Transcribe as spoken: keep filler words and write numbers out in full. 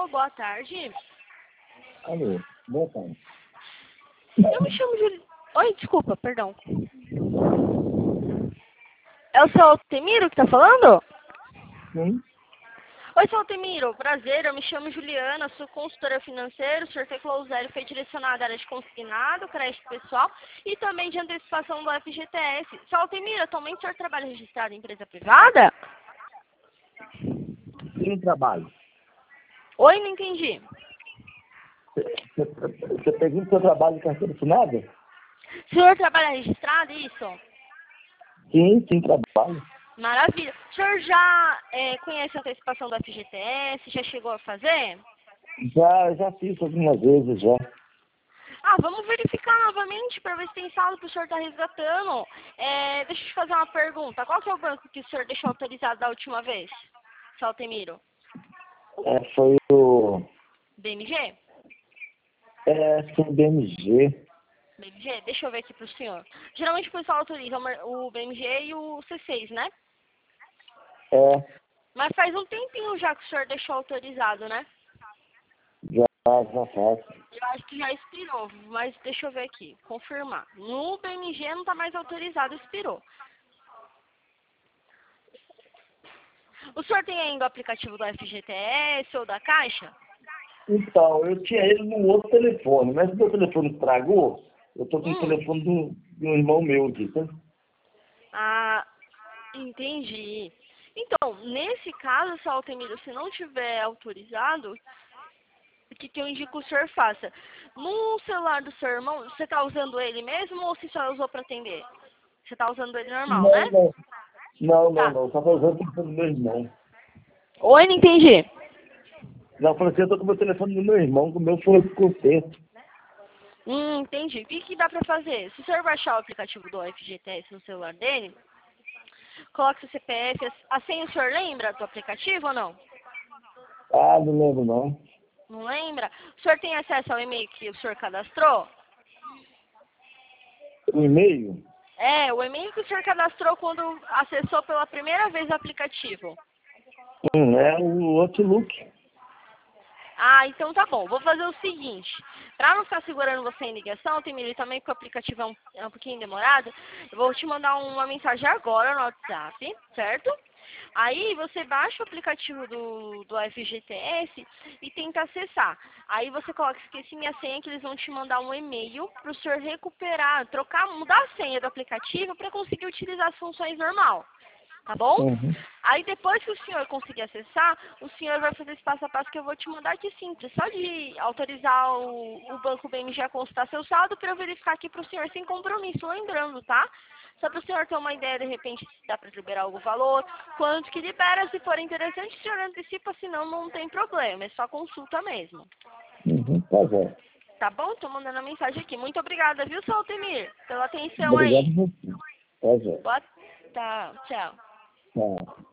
Alô, boa tarde. Alô, boa tarde. Eu me chamo Juli... Oi, desculpa, perdão. É o seu Altemiro que tá falando? Sim? Oi, seu Altemiro, prazer, eu me chamo Juliana, sou consultora financeira, o senhor Teclou Zero foi direcionado à área de consignado, crédito pessoal e também de antecipação do F G T S. Seu Altemiro, atualmente o senhor trabalha registrado em empresa privada? Sim, trabalho. Oi, não entendi. Você você pergunta se eu trabalho em carteira assinada? O senhor trabalha registrado, isso? Sim, sim, trabalho. Maravilha. O senhor já é, conhece a antecipação do F G T S? Já chegou a fazer? Já, já fiz algumas vezes já. Ah, vamos verificar novamente para ver se tem saldo que o senhor está resgatando. É, deixa eu te fazer uma pergunta. Qual que é o banco que o senhor deixou autorizado da última vez, seu Altemiro? É, foi o. B M G? É, foi o B M G. B M G? Deixa eu ver aqui para o senhor. Geralmente o pessoal autoriza o mer- o B M G e o C seis, né? É, Mas faz um tempinho já que o senhor deixou autorizado, né? já, já faço. Eu acho que já expirou, mas deixa eu ver aqui, confirmar. No B M G não está mais autorizado, expirou. O senhor tem ainda o aplicativo do F G T S ou da Caixa? Então, eu tinha ele no outro telefone, mas o meu telefone estragou. Eu tô com o Hum, telefone do, de um irmão meu aqui, tá? ah, entendi. Então, nesse caso, se o Altemiro, se não tiver autorizado, o que, que eu indico o senhor faça? No celular do seu irmão, você está usando ele mesmo ou se só usou para atender? Você está usando ele normal, né? Não, não. Não, não, Tá. não. Só usando o telefone do meu irmão. Oi, não entendi. Não, eu falei assim, eu tô com o meu telefone do meu irmão, que o meu foi com conserto. Hum, entendi. O que, que dá para fazer? Se o senhor baixar o aplicativo do F G T S no celular dele, coloque seu C P F. A senha o senhor lembra do aplicativo ou não? Ah, não lembro não. Não lembra? O senhor tem acesso ao e-mail que o senhor cadastrou? O e-mail? É, o e-mail que o senhor cadastrou quando acessou pela primeira vez o aplicativo. Hum, é o Outlook. Ah, então tá bom. Vou fazer o seguinte. Para não ficar segurando você em ligação, Temir, também porque o aplicativo é um, é um pouquinho demorado, eu vou te mandar uma mensagem agora no WhatsApp, certo? Aí você baixa o aplicativo do, do F G T S e tenta acessar. Aí você coloca esqueci minha senha que eles vão te mandar um e-mail para o senhor recuperar, trocar, mudar a senha do aplicativo para conseguir utilizar as funções normal. Tá bom? Uhum. Aí depois que o senhor conseguir acessar, o senhor vai fazer esse passo a passo que eu vou te mandar aqui simples. Só de autorizar o, o banco B M G a consultar seu saldo para eu verificar aqui para o senhor sem compromisso, lembrando, tá? Só para o senhor ter uma ideia, de repente, se dá para liberar algum valor, quanto que libera, se for interessante, o senhor antecipa, senão não tem problema, é só consulta mesmo. Uhum, tá bom. Tá bom? Tô mandando a mensagem aqui. Muito obrigada, viu, seu Altemir, pela atenção Obrigado aí. a você. Tá bom. Boa... Tá, tchau. Tá.